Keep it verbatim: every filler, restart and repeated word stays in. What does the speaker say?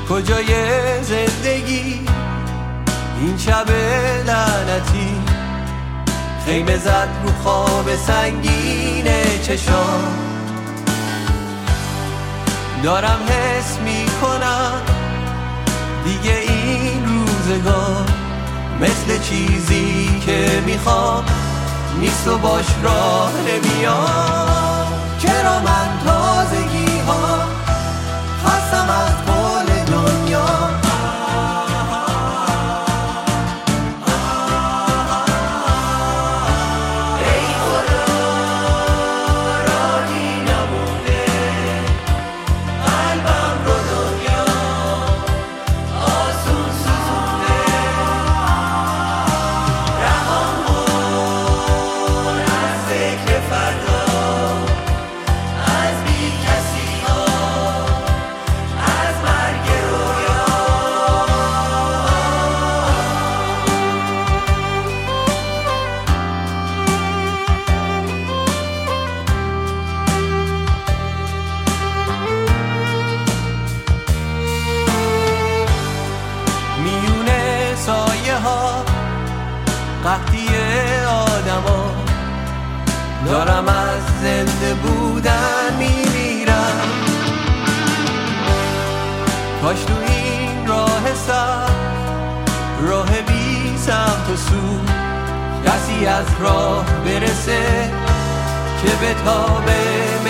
کجای زندگی این شب لعنتی خیمه زد رو خواب سنگین چشام. دارم حس میکنم دیگه این روزگار مثل چیزی که میخوام نیست و باش راه نمیام. چرا من تازگی ها خستم از قول دنیا، ای خدا راهی نمونده قلبم رو دنیا آسون سوزونده. رهام کن از ذکر فردا، از بی کسی ها، از مرگ رویا. میونه سایه ها قحطی آدم ها، دارم از زنده بودن میمیرم. کاش تو این راه سر راه بی سمت و سو کسی از راه برسه که به تابه